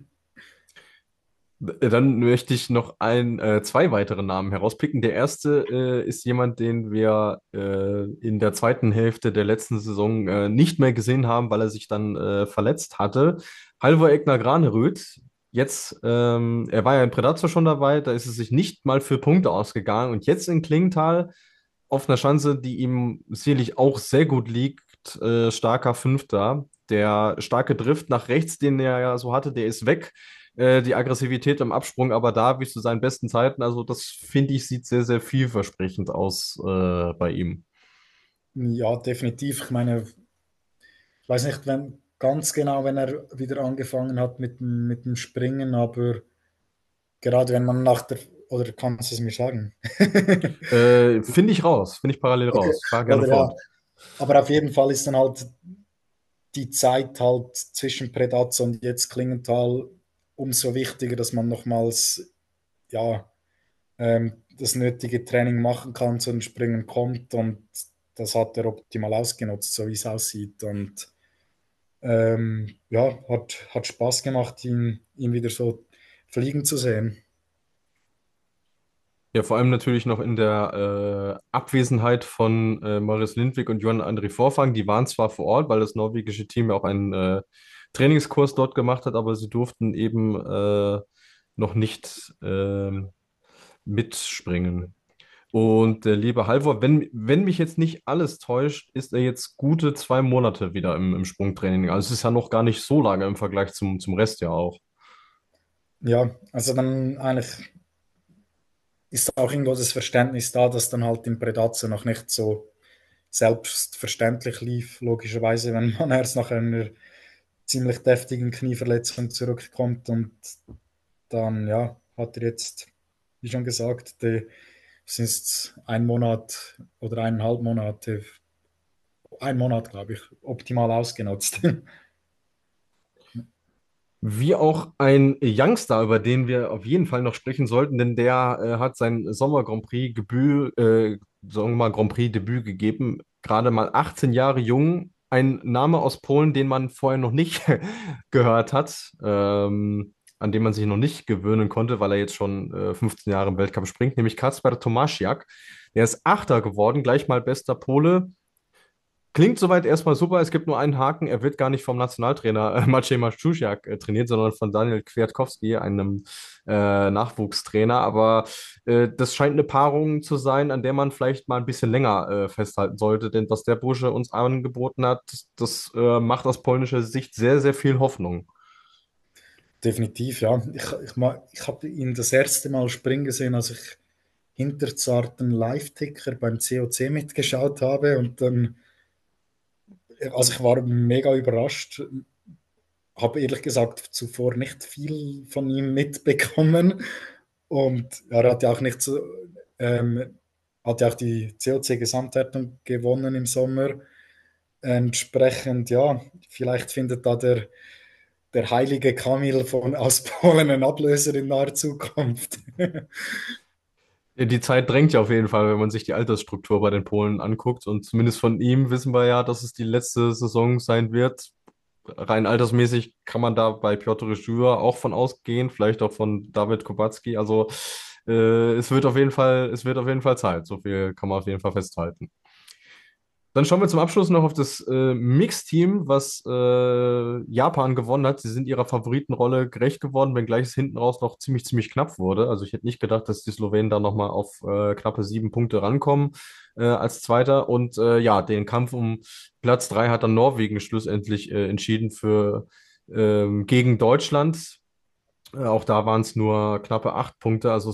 Dann möchte ich noch zwei weitere Namen herauspicken. Der erste ist jemand, den wir in der zweiten Hälfte der letzten Saison nicht mehr gesehen haben, weil er sich dann verletzt hatte. Halvor Egner Graneröd. Jetzt, er war ja in Predator schon dabei, da ist es sich nicht mal für Punkte ausgegangen. Und jetzt in Klingenthal auf einer Schanze, die ihm sicherlich auch sehr gut liegt, starker Fünfter. Der starke Drift nach rechts, den er ja so hatte, der ist weg, die Aggressivität im Absprung, aber da wie zu seinen besten Zeiten. Also das finde ich, sieht sehr, sehr vielversprechend aus bei ihm. Ja, definitiv. Ich meine, ich weiß nicht, ganz genau, wenn er wieder angefangen hat mit dem Springen, aber gerade wenn man oder kannst du es mir sagen? Finde ich raus, finde ich parallel Okay, raus. Fahr gerne oder ja, fort. aber auf jeden Fall ist dann halt die Zeit halt zwischen Predazzo und jetzt Klingenthal umso wichtiger, dass man nochmals ja, das nötige Training machen kann, zu den Springen kommt und das hat er optimal ausgenutzt, so wie es aussieht. Und ja, hat Spaß gemacht, ihn wieder so fliegen zu sehen. Ja, vor allem natürlich noch in der Abwesenheit von Maurice Lindwig und Johann André Vorfang. Die waren zwar vor Ort, weil das norwegische Team ja auch einen Trainingskurs dort gemacht hat, aber sie durften eben noch nicht mitspringen. Und der liebe Halvor, wenn mich jetzt nicht alles täuscht, ist er jetzt gute 2 Monate wieder im Sprungtraining. Also es ist ja noch gar nicht so lange im Vergleich zum Rest ja auch. Ja, also dann eigentlich ist auch irgendwo das Verständnis da, dass dann halt im Predazio noch nicht so selbstverständlich lief, logischerweise, wenn man erst nach einer ziemlich deftigen Knieverletzung zurückkommt und dann, ja, hat er jetzt, wie schon gesagt, die, sind es 1 Monat oder 1,5 Monate, 1 Monat, glaube ich, optimal ausgenutzt. Wie auch ein Youngster, über den wir auf jeden Fall noch sprechen sollten, denn der hat sein Sommer Grand Prix Debüt, Sommer Grand Prix Debüt gegeben, gerade mal 18 Jahre jung, ein Name aus Polen, den man vorher noch nicht gehört hat, an den man sich noch nicht gewöhnen konnte, weil er jetzt schon 15 Jahre im Weltcup springt, nämlich Kacper Tomasiak. Der ist Achter geworden, gleich mal bester Pole. Klingt soweit erstmal super. Es gibt nur einen Haken. Er wird gar nicht vom Nationaltrainer Maciej Maciusiak trainiert, sondern von Daniel Kwiatkowski, einem Nachwuchstrainer. Aber das scheint eine Paarung zu sein, an der man vielleicht mal ein bisschen länger festhalten sollte. Denn was der Bursche uns angeboten hat, das macht aus polnischer Sicht sehr, sehr viel Hoffnung. Definitiv, ja. Ich habe ihn das erste Mal springen gesehen, als ich Hinterzarten Live-Ticker beim COC mitgeschaut habe und dann, also ich war mega überrascht, habe ehrlich gesagt zuvor nicht viel von ihm mitbekommen und er hat ja auch nicht so, hat ja auch die COC-Gesamtwertung gewonnen im Sommer. Entsprechend, ja, vielleicht findet da der heilige Kamil aus Polen einen Ablöser in naher Zukunft. Ja, die Zeit drängt ja auf jeden Fall, wenn man sich die Altersstruktur bei den Polen anguckt. Und zumindest von ihm wissen wir ja, dass es die letzte Saison sein wird. Rein altersmäßig kann man da bei Piotr Stüber auch von ausgehen, vielleicht auch von David Kubacki. Also es wird auf jeden Fall Zeit. So viel kann man auf jeden Fall festhalten. Dann schauen wir zum Abschluss noch auf das Mixteam, was Japan gewonnen hat. Sie sind ihrer Favoritenrolle gerecht geworden, wenngleich es hinten raus noch ziemlich knapp wurde. Also ich hätte nicht gedacht, dass die Slowenen da nochmal auf knappe 7 Punkte rankommen als Zweiter. Und ja, den Kampf um Platz 3 hat dann Norwegen schlussendlich entschieden gegen Deutschland. Auch da waren es nur knappe 8 Punkte, also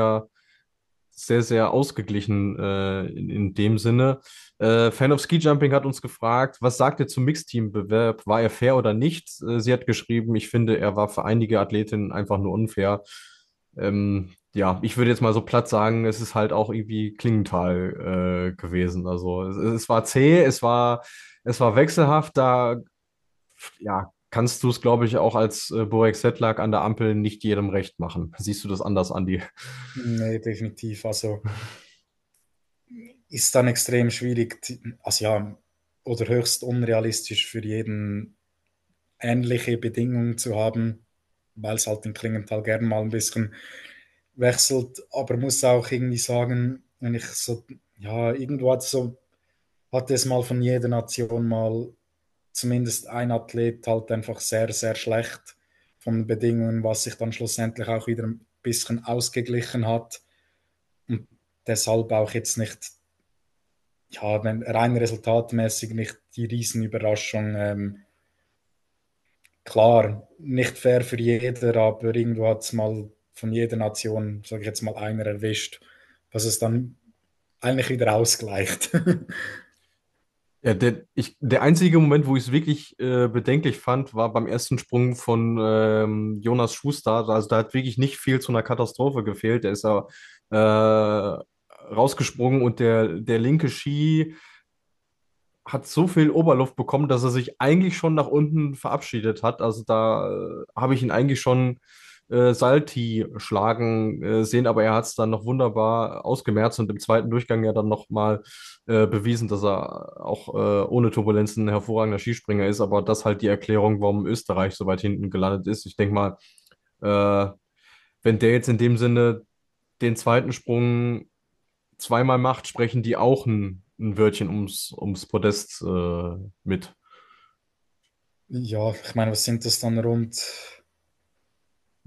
sehr ausgeglichen in dem Sinne. Fan of Ski Jumping hat uns gefragt, was sagt ihr zum Mixteam-Bewerb? War er fair oder nicht? Sie hat geschrieben, ich finde, er war für einige Athletinnen einfach nur unfair. Ja, ich würde jetzt mal so platt sagen, es ist halt auch irgendwie Klingenthal gewesen. Also es war zäh, es war wechselhaft, da ja, kannst du es, glaube ich, auch als Borek Sedlak an der Ampel nicht jedem recht machen. Siehst du das anders, Andi? Nee, definitiv. Also ist dann extrem schwierig, also ja, oder höchst unrealistisch für jeden ähnliche Bedingungen zu haben, weil es halt in Klingenthal gern mal ein bisschen wechselt. Aber muss auch irgendwie sagen, wenn ich so, ja, irgendwo hatte es mal von jeder Nation mal zumindest ein Athlet halt einfach sehr schlecht von den Bedingungen, was sich dann schlussendlich auch wieder ein bisschen ausgeglichen hat und deshalb auch jetzt nicht, ja, wenn rein resultatmäßig nicht die Riesenüberraschung. Klar, nicht fair für jeder, aber irgendwo hat es mal von jeder Nation, sage ich jetzt mal, einer erwischt, dass es dann eigentlich wieder ausgleicht. Ja, der einzige Moment, wo ich es wirklich bedenklich fand, war beim ersten Sprung von Jonas Schuster. Also da hat wirklich nicht viel zu einer Katastrophe gefehlt. Der ist ja rausgesprungen und der linke Ski hat so viel Oberluft bekommen, dass er sich eigentlich schon nach unten verabschiedet hat. Also da habe ich ihn eigentlich schon Salti schlagen sehen, aber er hat es dann noch wunderbar ausgemerzt und im zweiten Durchgang ja dann nochmal bewiesen, dass er auch ohne Turbulenzen ein hervorragender Skispringer ist. Aber das halt die Erklärung, warum Österreich so weit hinten gelandet ist. Ich denke mal, äh, wenn der jetzt in dem Sinne den zweiten Sprung zweimal macht, sprechen die auch ein Wörtchen ums Podest mit. Ja, ich meine, was sind das dann rund?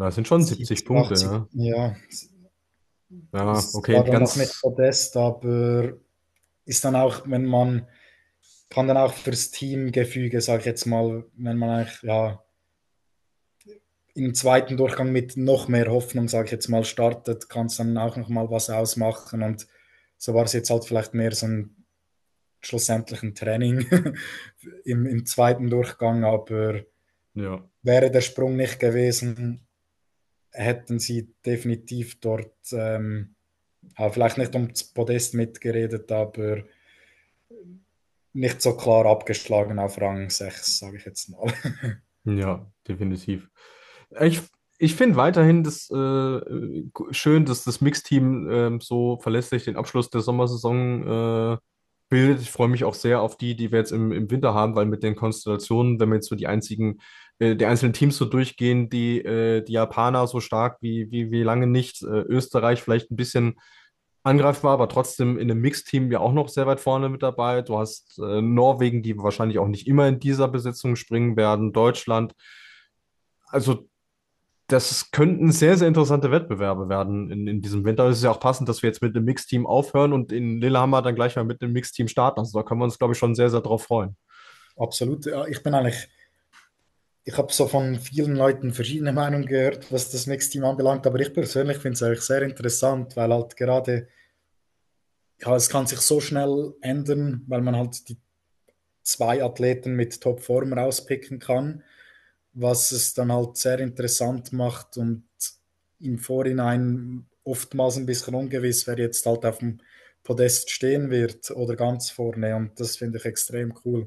Das sind schon 70 70, Punkte, 80, ja. ja, Ja, ist okay, zwar dann noch nicht Podest, aber ist dann auch, wenn man kann dann auch fürs Teamgefüge, sage ich jetzt mal, wenn man eigentlich ja im zweiten Durchgang mit noch mehr Hoffnung, sage ich jetzt mal, startet, kann es dann auch noch mal was ausmachen. Und so war es jetzt halt vielleicht mehr so ein schlussendlichen Training im zweiten Durchgang, aber ja. wäre der Sprung nicht gewesen, hätten sie definitiv dort vielleicht nicht ums Podest mitgeredet, aber nicht so klar abgeschlagen auf Rang 6, sage ich jetzt mal. Ja, definitiv. Ich, ich finde weiterhin schön, dass das Mixteam so verlässlich den Abschluss der Sommersaison bildet. Ich freue mich auch sehr auf die wir jetzt im Winter haben, weil mit den Konstellationen, wenn wir jetzt so die einzelnen Teams so durchgehen, die Japaner so stark wie lange nicht, Österreich vielleicht ein bisschen angreifbar, aber trotzdem in einem Mixteam ja auch noch sehr weit vorne mit dabei. Du hast Norwegen, die wahrscheinlich auch nicht immer in dieser Besetzung springen werden, Deutschland. Also das könnten sehr, sehr interessante Wettbewerbe werden in diesem Winter. Es ist ja auch passend, dass wir jetzt mit einem Mixteam aufhören und in Lillehammer dann gleich mal mit einem Mixteam starten. Also da können wir uns, glaube ich, schon sehr, sehr drauf freuen. Absolut. Ja, ich habe so von vielen Leuten verschiedene Meinungen gehört, was das Mixteam anbelangt, aber ich persönlich finde es eigentlich sehr interessant, weil halt gerade, ja, es kann sich so schnell ändern, weil man halt die zwei Athleten mit Topform rauspicken kann, was es dann halt sehr interessant macht und im Vorhinein oftmals ein bisschen ungewiss, wer jetzt halt auf dem Podest stehen wird oder ganz vorne und das finde ich extrem cool.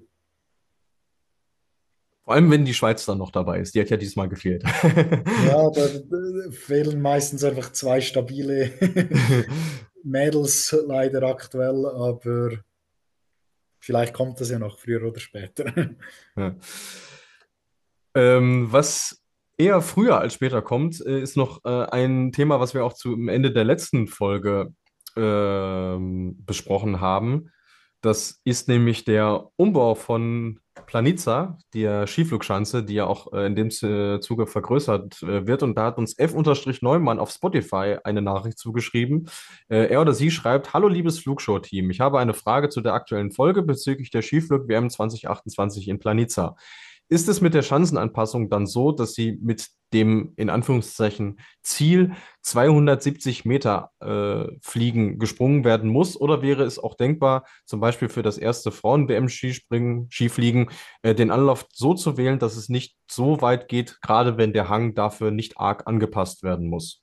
Vor allem, wenn die Schweiz dann noch dabei ist. Die hat ja diesmal gefehlt. Ja, da fehlen meistens einfach zwei stabile Mädels leider aktuell, aber vielleicht kommt das ja noch früher oder später. Ja. Was eher früher als später kommt, ist noch ein Thema, was wir auch zum Ende der letzten Folge besprochen haben. Das ist nämlich der Umbau von Planica, der Skiflugschanze, die ja auch in dem Zuge vergrößert wird. Und da hat uns F-Neumann auf Spotify eine Nachricht zugeschrieben. Er oder sie schreibt: Hallo, liebes Flugshow-Team. Ich habe eine Frage zu der aktuellen Folge bezüglich der Skiflug-WM 2028 in Planica. Ist es mit der Schanzenanpassung dann so, dass sie mit dem in Anführungszeichen Ziel 270 Meter Fliegen gesprungen werden muss? Oder wäre es auch denkbar, zum Beispiel für das erste Frauen-WM-Skispringen, Skifliegen, den Anlauf so zu wählen, dass es nicht so weit geht, gerade wenn der Hang dafür nicht arg angepasst werden muss?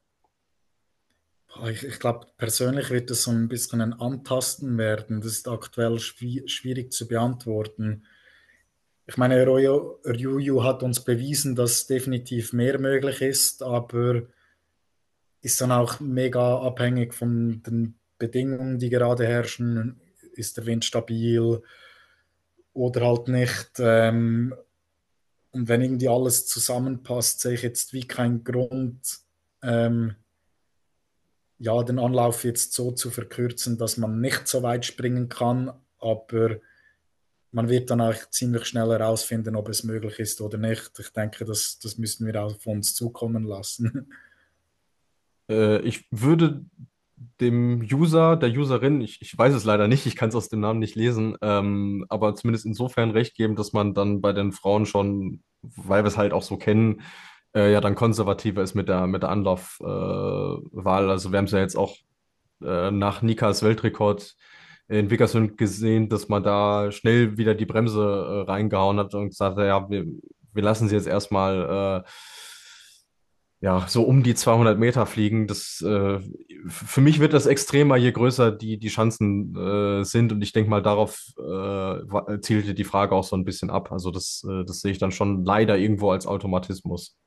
Ich glaube, persönlich wird es so ein bisschen ein Antasten werden. Das ist aktuell schwierig zu beantworten. Ich meine, Ryu hat uns bewiesen, dass definitiv mehr möglich ist, aber ist dann auch mega abhängig von den Bedingungen, die gerade herrschen. Ist der Wind stabil oder halt nicht? Und wenn irgendwie alles zusammenpasst, sehe ich jetzt wie keinen Grund, ähm, ja, den Anlauf jetzt so zu verkürzen, dass man nicht so weit springen kann, aber man wird dann auch ziemlich schnell herausfinden, ob es möglich ist oder nicht. Ich denke, das müssen wir auf uns zukommen lassen. Ich würde dem User, der Userin, ich weiß es leider nicht, ich kann es aus dem Namen nicht lesen, aber zumindest insofern recht geben, dass man dann bei den Frauen schon, weil wir es halt auch so kennen, ja dann konservativer ist mit der Anlaufwahl. Also wir haben es ja jetzt auch nach Nikas Weltrekord in Vikersund gesehen, dass man da schnell wieder die Bremse reingehauen hat und gesagt hat, ja, wir lassen sie jetzt erstmal ja, so um die 200 Meter fliegen. Für mich wird das extremer, je größer die Schanzen sind. Und ich denke mal, darauf zielte die Frage auch so ein bisschen ab. Also das sehe ich dann schon leider irgendwo als Automatismus.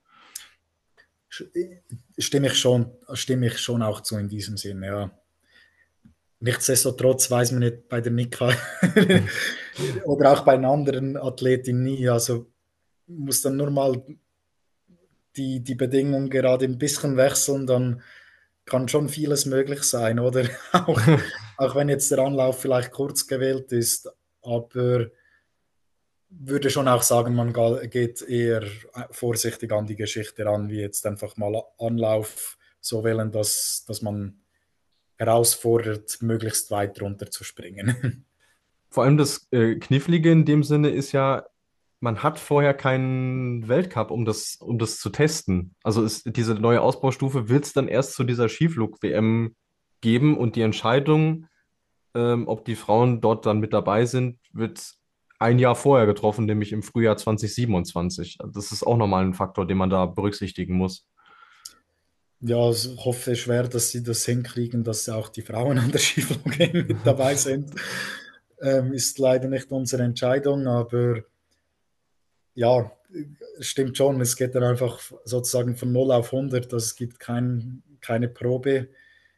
Stimme ich schon auch zu in diesem Sinne, ja. Nichtsdestotrotz weiß man nicht bei der Nika oder auch bei einer anderen Athletin nie. Also muss dann nur mal die Bedingungen gerade ein bisschen wechseln, dann kann schon vieles möglich sein, oder? Auch wenn jetzt der Anlauf vielleicht kurz gewählt ist, aber würde schon auch sagen, man geht eher vorsichtig an die Geschichte ran, wie jetzt einfach mal Anlauf so wählen, dass man herausfordert, möglichst weit runter zu springen. Vor allem das Knifflige in dem Sinne ist ja, man hat vorher keinen Weltcup, um das zu testen. Also ist diese neue Ausbaustufe wird es dann erst zu dieser Skiflug-WM geben und die Entscheidung, ob die Frauen dort dann mit dabei sind, wird ein Jahr vorher getroffen, nämlich im Frühjahr 2027. Das ist auch nochmal ein Faktor, den man da berücksichtigen muss. Ja, ich hoffe schwer, dass sie das hinkriegen, dass auch die Frauen an der Skiflug mit dabei sind. Ist leider nicht unsere Entscheidung, aber ja, es stimmt schon. Es geht dann einfach sozusagen von 0 auf 100. Also es gibt keine Probe,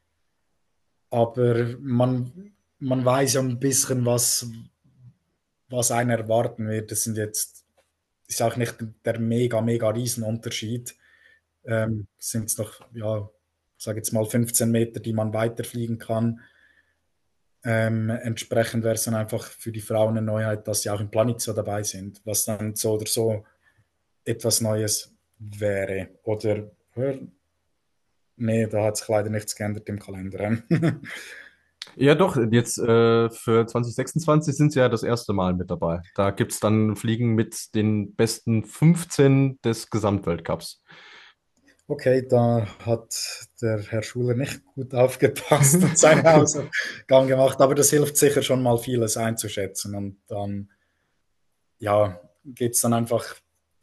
aber man weiß ja ein bisschen, was einen erwarten wird. Das ist auch nicht der mega Riesenunterschied. Sind es noch, ja, sage jetzt mal 15 Meter, die man weiterfliegen kann. Entsprechend wäre es dann einfach für die Frauen eine Neuheit, dass sie auch im Planitza dabei sind, was dann so oder so etwas Neues wäre. Oder, nee, da hat sich leider nichts geändert im Kalender. Ja, doch, jetzt für 2026 sind sie ja das erste Mal mit dabei. Da gibt es dann Fliegen mit den besten 15 des Gesamtweltcups. Okay, da hat der Herr Schuler nicht gut aufgepasst und seine Hausaufgaben gemacht, aber das hilft sicher schon mal vieles einzuschätzen und dann, ja, geht es dann einfach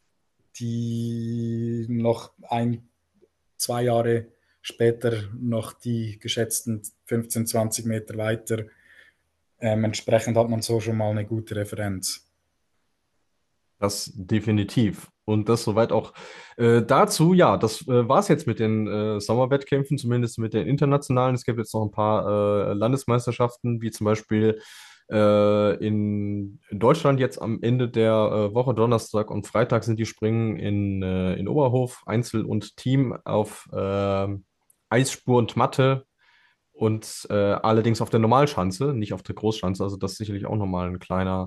die noch 2 Jahre später noch die geschätzten 15, 20 Meter weiter. Entsprechend hat man so schon mal eine gute Referenz. Das definitiv. Und das soweit auch dazu. Ja, das war es jetzt mit den Sommerwettkämpfen, zumindest mit den internationalen. Es gibt jetzt noch ein paar Landesmeisterschaften, wie zum Beispiel in Deutschland jetzt am Ende der Woche, Donnerstag und Freitag sind die Springen in Oberhof, Einzel und Team auf Eisspur und Matte und allerdings auf der Normalschanze, nicht auf der Großschanze. Also das ist sicherlich auch nochmal ein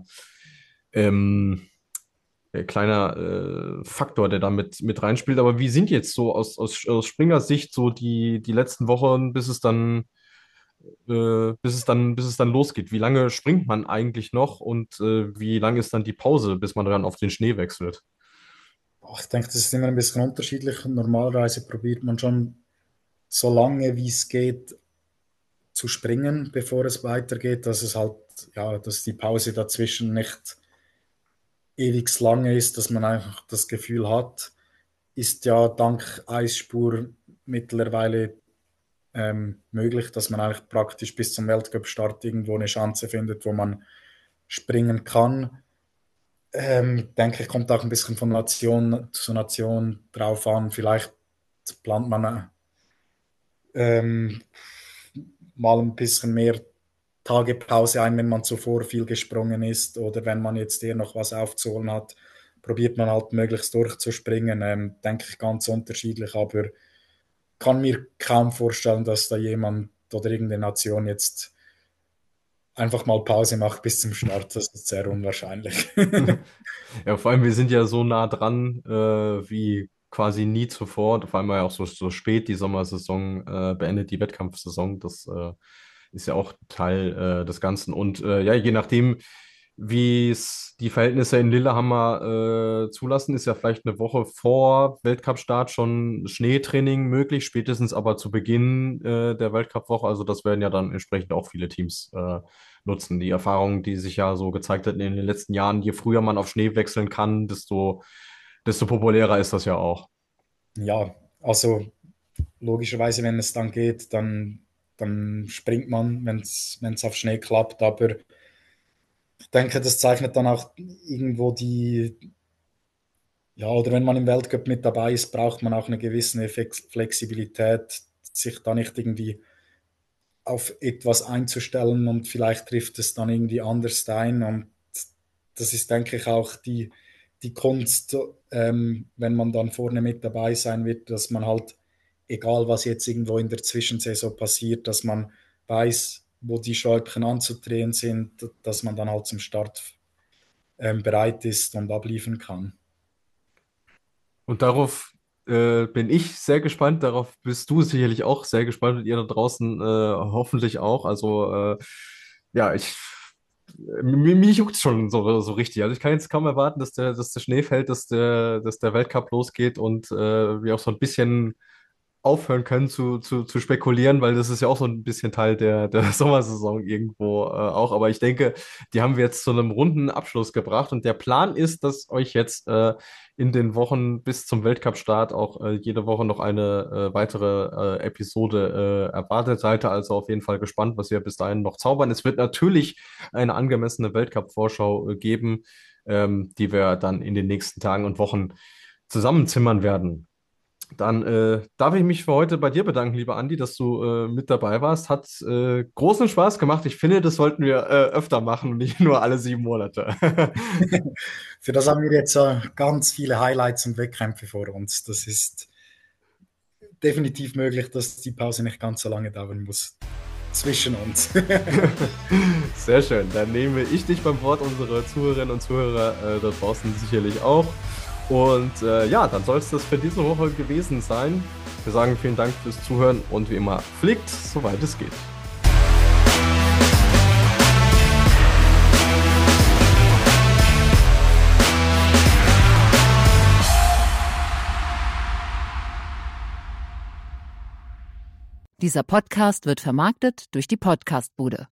ähm, kleiner Faktor, der da mit reinspielt. Aber wie sind jetzt so aus Springers Sicht so die letzten Wochen, bis es dann losgeht? Wie lange springt man eigentlich noch und wie lange ist dann die Pause, bis man dann auf den Schnee wechselt? Ich denke, das ist immer ein bisschen unterschiedlich. Normalerweise probiert man schon so lange wie es geht zu springen, bevor es weitergeht, dass es halt, ja, dass die Pause dazwischen nicht ewig lange ist, dass man einfach das Gefühl hat, ist ja dank Eisspur mittlerweile möglich, dass man eigentlich praktisch bis zum Weltcup-Start irgendwo eine Chance findet, wo man springen kann. Denke ich, kommt auch ein bisschen von Nation zu Nation drauf an. Vielleicht plant man mal ein bisschen mehr Tage Pause ein, wenn man zuvor viel gesprungen ist oder wenn man jetzt eher noch was aufzuholen hat, probiert man halt möglichst durchzuspringen. Denke ich ganz unterschiedlich, aber kann mir kaum vorstellen, dass da jemand oder irgendeine Nation jetzt einfach mal Pause macht bis zum Start. Das ist sehr unwahrscheinlich. Ja, vor allem, wir sind ja so nah dran, wie quasi nie zuvor. Und vor allem ja auch so spät die Sommersaison beendet, die Wettkampfsaison. Das ist ja auch Teil des Ganzen. Und ja, je nachdem, wie es die Verhältnisse in Lillehammer zulassen, ist ja vielleicht eine Woche vor Weltcup-Start schon Schneetraining möglich, spätestens aber zu Beginn der Weltcup-Woche. Also das werden ja dann entsprechend auch viele Teams nutzen. Die Erfahrung, die sich ja so gezeigt hat in den letzten Jahren, je früher man auf Schnee wechseln kann, desto populärer ist das ja auch. Ja, also logischerweise, wenn es dann geht, dann springt man, wenn es auf Schnee klappt. Aber ich denke, das zeichnet dann auch irgendwo ja, oder wenn man im Weltcup mit dabei ist, braucht man auch eine gewisse Flexibilität, sich da nicht irgendwie auf etwas einzustellen und vielleicht trifft es dann irgendwie anders ein. Und das ist, denke ich, auch die Kunst, wenn man dann vorne mit dabei sein wird, dass man halt, egal was jetzt irgendwo in der Zwischensaison passiert, dass man weiß, wo die Schräubchen anzudrehen sind, dass man dann halt zum Start bereit ist und abliefern kann. Und darauf bin ich sehr gespannt. Darauf bist du sicherlich auch sehr gespannt und ihr da draußen hoffentlich auch. Also ja, mich juckt schon so richtig. Also ich kann jetzt kaum erwarten, dass der Schnee fällt, dass der Weltcup losgeht und wir auch so ein bisschen aufhören können zu spekulieren, weil das ist ja auch so ein bisschen Teil der Sommersaison irgendwo auch. Aber ich denke, die haben wir jetzt zu einem runden Abschluss gebracht und der Plan ist, dass euch jetzt in den Wochen bis zum Weltcup-Start auch jede Woche noch eine weitere Episode erwartet. Seid ihr also auf jeden Fall gespannt, was wir bis dahin noch zaubern. Es wird natürlich eine angemessene Weltcup-Vorschau geben, die wir dann in den nächsten Tagen und Wochen zusammenzimmern werden. Dann darf ich mich für heute bei dir bedanken, lieber Andi, dass du mit dabei warst. Hat großen Spaß gemacht. Ich finde, das sollten wir öfter machen und nicht nur alle 7 Monate. Für das haben wir jetzt ganz viele Highlights und Wettkämpfe vor uns. Das ist definitiv möglich, dass die Pause nicht ganz so lange dauern muss zwischen uns. Sehr schön. Dann nehme ich dich beim Wort, unsere Zuhörerinnen und Zuhörer da draußen sicherlich auch. Und ja, dann soll es das für diese Woche gewesen sein. Wir sagen vielen Dank fürs Zuhören und wie immer fliegt, soweit es geht. Dieser Podcast wird vermarktet durch die Podcastbude.